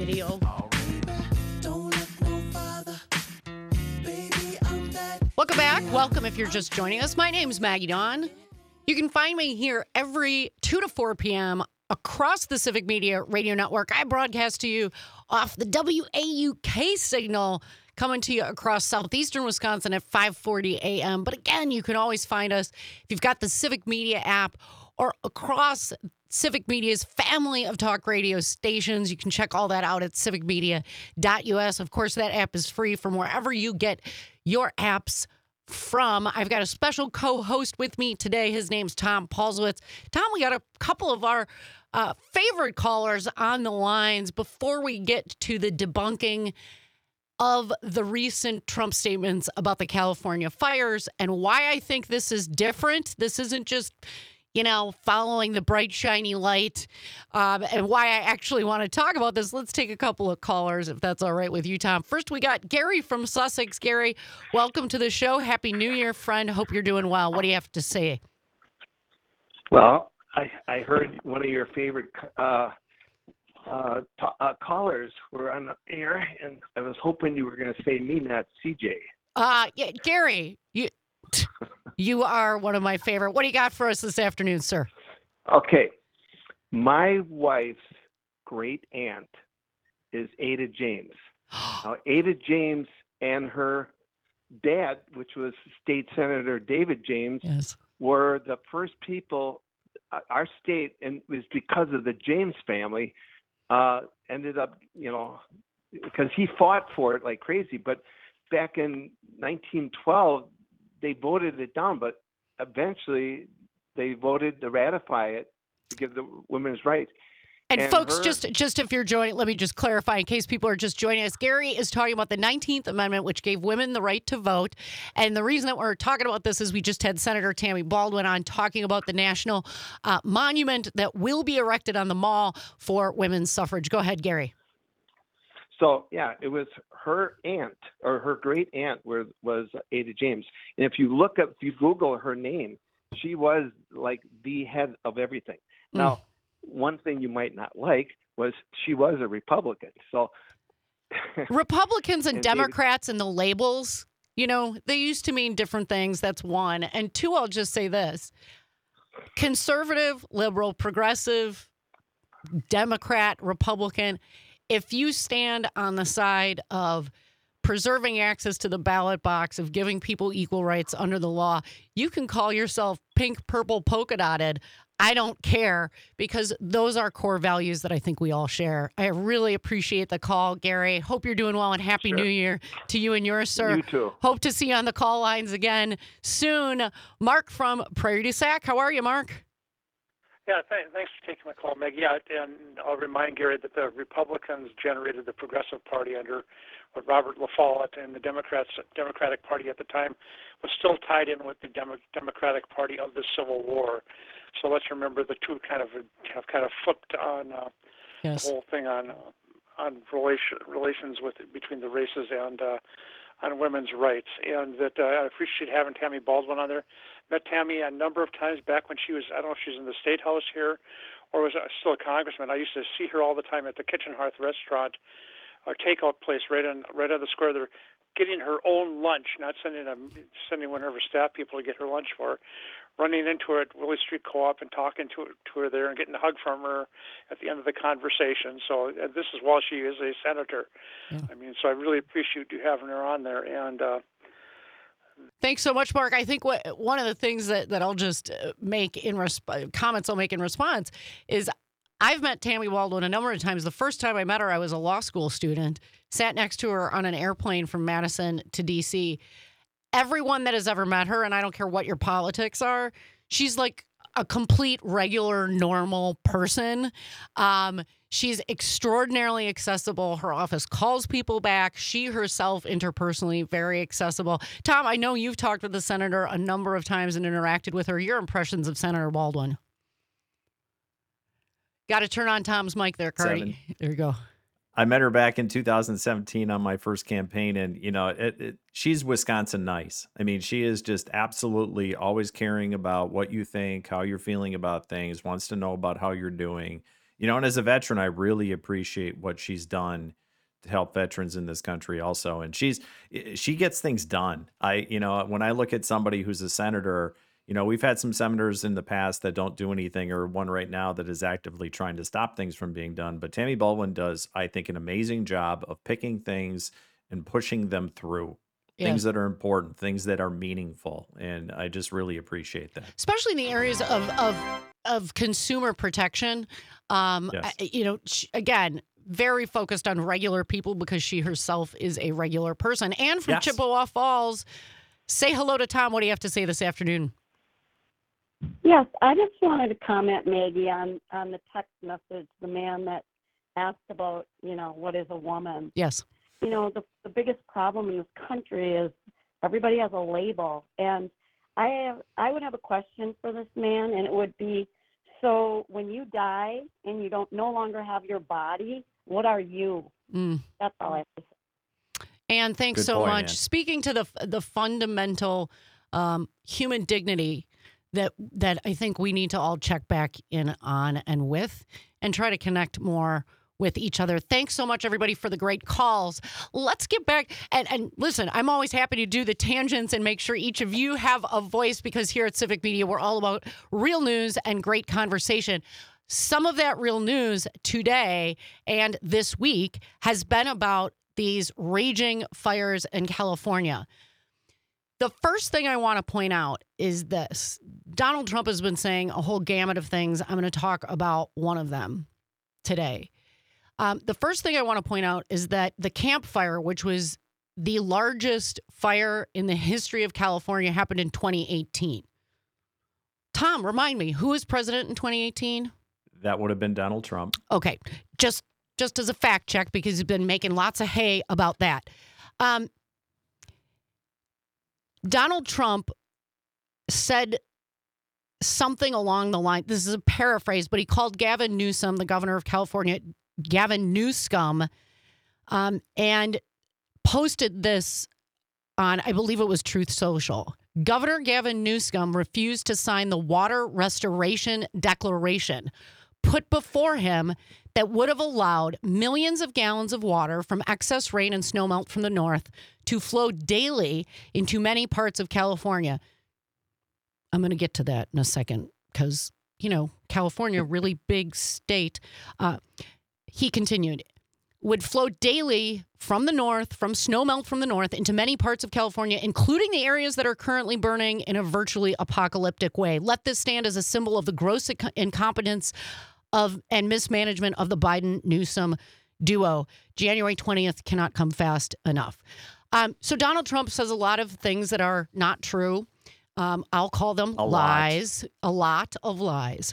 Radio. Welcome back. Welcome if you're just joining us. My name's Maggie Dawn. You can find me here every 2 to 4 p.m. across the Civic Media Radio Network. I broadcast to you off the WAUK signal, coming to you across southeastern Wisconsin at 5:40 a.m. But again, you can always find us if you've got the Civic Media app or across Civic Media's family of talk radio stations. You can check all that out at civicmedia.us. Of course, that app is free from wherever you get your apps from. I've got a special co-host with me today. His name's Tom Paulswitz. Tom, we got a couple of our favorite callers on the lines before we get to the debunking of the recent Trump statements about the California fires and why I think this is different. This isn't just, following the bright, shiny light, and why I actually want to talk about this. Let's take a couple of callers, if that's all right with you, Tom. First, we got Gary from Sussex. Gary, welcome to the show. Happy New Year, friend. Hope you're doing well. What do you have to say? Well, I heard one of your favorite callers were on the air, and I was hoping you were going to say me, not CJ. Yeah, Gary, you are one of my favorite. What do you got for us this afternoon, sir? Okay. My wife's great aunt is Ada James. Now, Ada James and her dad, which was State Senator David James, yes, were the first people, our state, and it was because of the James family, ended up, because he fought for it like crazy. But back in 1912, they voted it down, but eventually they voted to ratify it to give the women's rights. And folks, just if you're joining, let me just clarify in case people are just joining us. Gary is talking about the 19th Amendment, which gave women the right to vote. And the reason that we're talking about this is we just had Senator Tammy Baldwin on talking about the national monument that will be erected on the Mall for women's suffrage. Go ahead, Gary. So, yeah, it was her aunt or her great aunt was Ada James. And if you Google her name, she was like the head of everything. Now, one thing you might not like was she was a Republican. So Republicans and Democrats and the labels, they used to mean different things. That's one. And two, I'll just say this. Conservative, liberal, progressive, Democrat, Republican, if you stand on the side of preserving access to the ballot box, of giving people equal rights under the law, you can call yourself pink, purple, polka dotted. I don't care, because those are core values that I think we all share. I really appreciate the call, Gary. Hope you're doing well, and Happy New Year to you and yours, sir. You too. Hope to see you on the call lines again soon. Mark from Prairie du Sac. How are you, Mark? Yeah, thanks for taking my call, Meg. Yeah, and I'll remind Gary that the Republicans generated the Progressive Party under Robert La Follette, and the Democratic Party at the time was still tied in with the Democratic Party of the Civil War. So let's remember the two have flipped on yes. the whole thing on relations between the races and on women's rights. And that I appreciate having Tammy Baldwin on there. Met Tammy a number of times back when she was, I don't know if she's in the State House here or was still a congressman. I used to see her all the time at the Kitchen Hearth restaurant or takeout place right on the square there, getting her own lunch, not sending one of her staff people to get her lunch for her, running into her at Willie Street Co-op and talking to her there and getting a hug from her at the end of the conversation. So this is while she is a senator. Yeah. So I really appreciate you having her on there. And thanks so much, Mark. I think one of the things that I'll just make comments I'll make in response is I've met Tammy Baldwin a number of times. The first time I met her, I was a law school student, sat next to her on an airplane from Madison to D.C. Everyone that has ever met her, and I don't care what your politics are, she's like a complete, regular, normal person. She's extraordinarily accessible. Her office calls people back. She herself, interpersonally, very accessible. Tom, I know you've talked with the senator a number of times and interacted with her. Your impressions of Senator Baldwin? Got to turn on Tom's mic there, Cardi. There you go. I met her back in 2017 on my first campaign, and she's Wisconsin nice. She is just absolutely always caring about what you think, how you're feeling about things, wants to know about how you're doing. And as a veteran, I really appreciate what she's done to help veterans in this country also. And she gets things done. When I look at somebody who's a senator, we've had some senators in the past that don't do anything, or one right now that is actively trying to stop things from being done. But Tammy Baldwin does, I think, an amazing job of picking things and pushing them through. Things that are important, things that are meaningful, and I just really appreciate that. Especially in the areas of consumer protection. Again, very focused on regular people because she herself is a regular person. And from Chippewa Falls, say hello to Tom. What do you have to say this afternoon? Yes, I just wanted to comment, Maggie, on the text message, the man that asked about, what is a woman? Yes. The biggest problem in this country is everybody has a label. And I would have a question for this man, and it would be, so when you die and you no longer have your body, what are you? That's all I have to say. And thanks so much. Ann. Speaking to the fundamental human dignity that I think we need to all check back in on and with, and try to connect more with each other. Thanks so much, everybody, for the great calls. Let's get back. And listen, I'm always happy to do the tangents and make sure each of you have a voice, because here at Civic Media, we're all about real news and great conversation. Some of that real news today and this week has been about these raging fires in California. The first thing I want to point out is this. Donald Trump has been saying a whole gamut of things. I'm going to talk about one of them today. The first thing I want to point out is that the Camp Fire, which was the largest fire in the history of California, happened in 2018. Tom, remind me, who was president in 2018? That would have been Donald Trump. Okay, just as a fact check, because he's been making lots of hay about that. Donald Trump said something along the line, this is a paraphrase, but he called Gavin Newsom, the governor of California, Gavin Newscum, and posted this on, I believe it was Truth Social. Governor Gavin Newscum refused to sign the Water Restoration Declaration put before him that would have allowed millions of gallons of water from excess rain and snowmelt from the north to flow daily into many parts of California. I'm going to get to that in a second because, California, really big state. He continued, would flow daily from the north, from snowmelt from the north into many parts of California, including the areas that are currently burning in a virtually apocalyptic way. Let this stand as a symbol of the gross incompetence and mismanagement of the Biden-Newsom duo. January 20th cannot come fast enough. So Donald Trump says a lot of things that are not true. I'll call them lies, a lot of lies.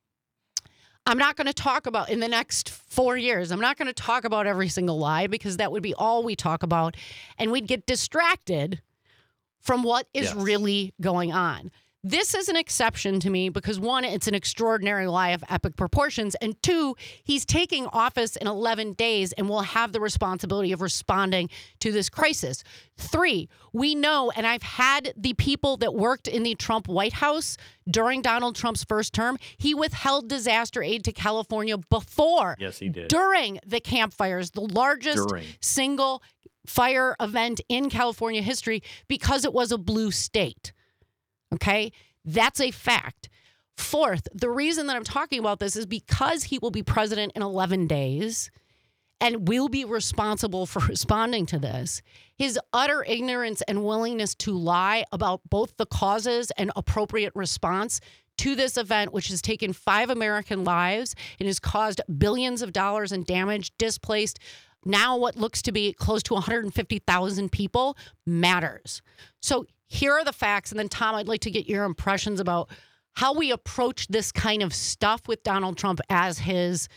I'm not going to talk about, in the next 4 years, I'm not going to talk about every single lie, because that would be all we talk about, and we'd get distracted from what is really going on. This is an exception to me because, one, it's an extraordinary lie of epic proportions, and two, he's taking office in 11 days and will have the responsibility of responding to this crisis. Three, we know, and I've had the people that worked in the Trump White House during Donald Trump's first term, he withheld disaster aid to California before. Yes, he did. During the Camp Fires, the largest single fire event in California history, because it was a blue state. Okay, that's a fact. Fourth, the reason that I'm talking about this is because he will be president in 11 days and will be responsible for responding to this. His utter ignorance and willingness to lie about both the causes and appropriate response to this event, which has taken 5 American lives and has caused billions of dollars in damage, displaced now what looks to be close to 150,000 people, matters. So here are the facts. And then, Tom, I'd like to get your impressions about how we approach this kind of stuff with Donald Trump as his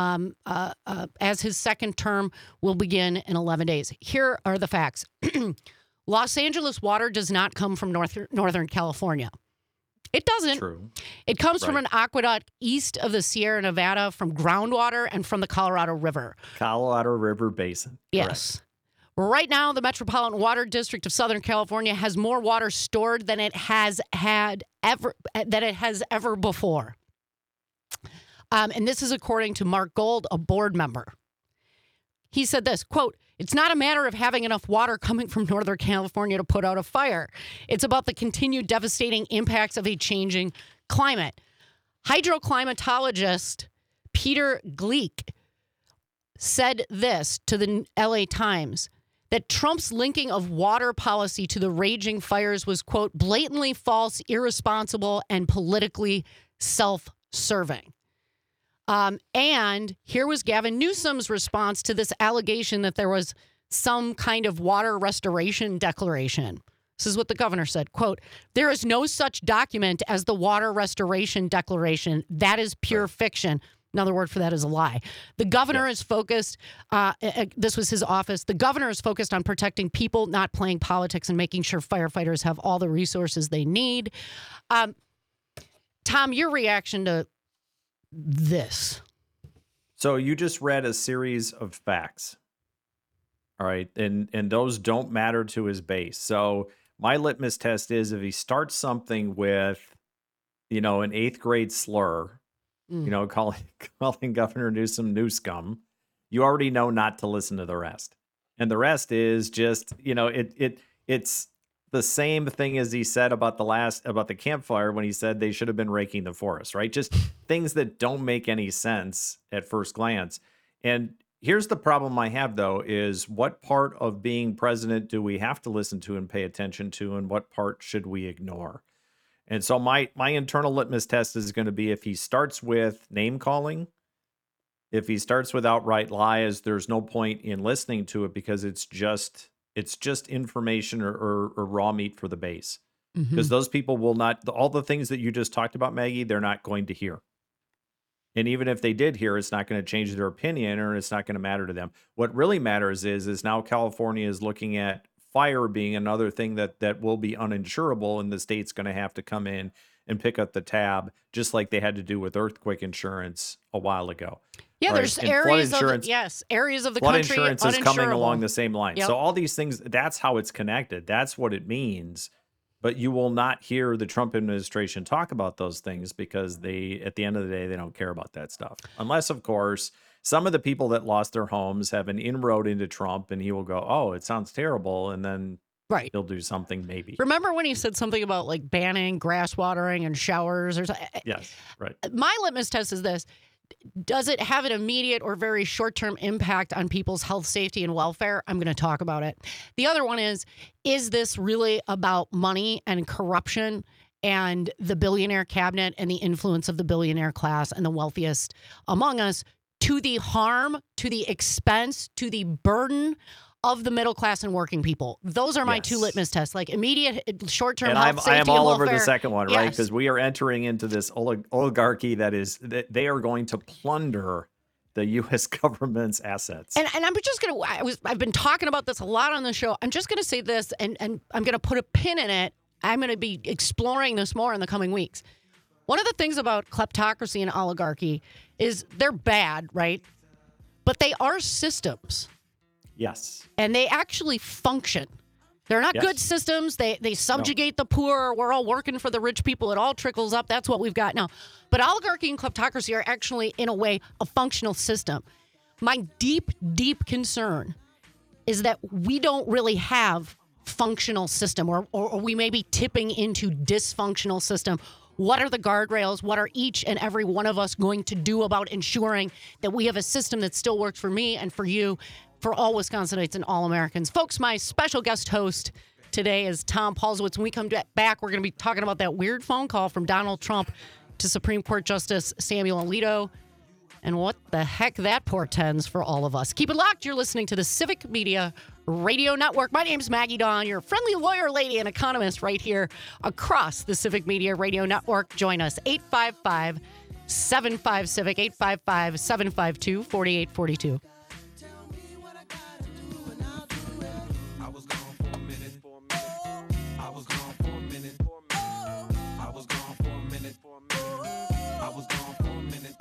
second term will begin in 11 days. Here are the facts. Los Angeles water does not come from Northern California. It doesn't. True. It comes from an aqueduct east of the Sierra Nevada, from groundwater and from the Colorado River. Colorado River Basin. Yes. Correct. Right now, the Metropolitan Water District of Southern California has more water stored than it has ever before. And this is according to Mark Gold, a board member. He said this, quote, "It's not a matter of having enough water coming from Northern California to put out a fire. It's about the continued devastating impacts of a changing climate." Hydroclimatologist Peter Gleek said this to the LA Times, that Trump's linking of water policy to the raging fires was, quote, "blatantly false, irresponsible, and politically self-serving." And here was Gavin Newsom's response to this allegation that there was some kind of water restoration declaration. This is what the governor said, quote, "There is no such document as the Water Restoration Declaration. That is pure fiction." Another word for that is a lie. The governor is focused, this was his office, the governor is focused on protecting people, not playing politics, and making sure firefighters have all the resources they need. Tom, your reaction to this? So you just read a series of facts. All right. And those don't matter to his base. So my litmus test is if he starts something with, an 8th grade slur, calling Governor Newsom new scum, you already know not to listen to the rest. And the rest is just, it's the same thing as he said about the campfire when he said they should have been raking the forest, right? Just things that don't make any sense at first glance. And here's the problem I have, though, is what part of being president do we have to listen to and pay attention to, and what part should we ignore? And so my internal litmus test is going to be if he starts with name calling, if he starts with outright lies, there's no point in listening to it because it's just information or raw meat for the base. Because those people will not, all the things that you just talked about, Maggie, they're not going to hear. And even if they did hear, it's not going to change their opinion or it's not going to matter to them. What really matters is now California is looking at fire being another thing that will be uninsurable, and the state's going to have to come in and pick up the tab, just like they had to do with earthquake insurance a while ago. Yeah, there's areas of the flood country insurance is coming along the same line. Yep. So all these things, that's how it's connected. That's what it means. But you will not hear the Trump administration talk about those things because at the end of the day, they don't care about that stuff. Unless, of course, some of the people that lost their homes have an inroad into Trump and he will go, "Oh, it sounds terrible." And then he'll do something maybe. Remember when he said something about like banning grass watering and showers or something? Yes, right. My litmus test is this. Does it have an immediate or very short-term impact on people's health, safety, and welfare? I'm going to talk about it. The other one is this really about money and corruption and the billionaire cabinet and the influence of the billionaire class and the wealthiest among us to the harm, to the expense, to the burden of the middle class and working people? Those are my two litmus tests, like immediate short-term health, safety, I am all welfare. over the second one, right? Yes. Because we are entering into this oligarchy that they are going to plunder the U.S. government's assets. And I'm just going to, I've been talking about this a lot on the show. I'm just going to say this, and I'm going to put a pin in it. I'm going to be exploring this more in the coming weeks. One of the things about kleptocracy and oligarchy is they're bad, right? But they are systems. Yes. And they actually function. They're not good systems. They subjugate the poor. We're all working for the rich people. It all trickles up. That's what we've got now. But oligarchy and kleptocracy are actually, in a way, a functional system. My deep, deep concern is that we don't really have functional system, or we may be tipping into dysfunctional system. What are the guardrails? What are each and every one of us going to do about ensuring that we have a system that still works for me and for you, for all Wisconsinites and all Americans? Folks, my special guest host today is Tom Paulsowitz. When we come back, we're going to be talking about that weird phone call from Donald Trump to Supreme Court Justice Samuel Alito and what the heck that portends for all of us. Keep it locked. You're listening to the Civic Media Radio Network. My name's Maggie Dawn, your friendly lawyer lady and economist right here across the Civic Media Radio Network. Join us, 855-75-CIVIC, 855-752-4842.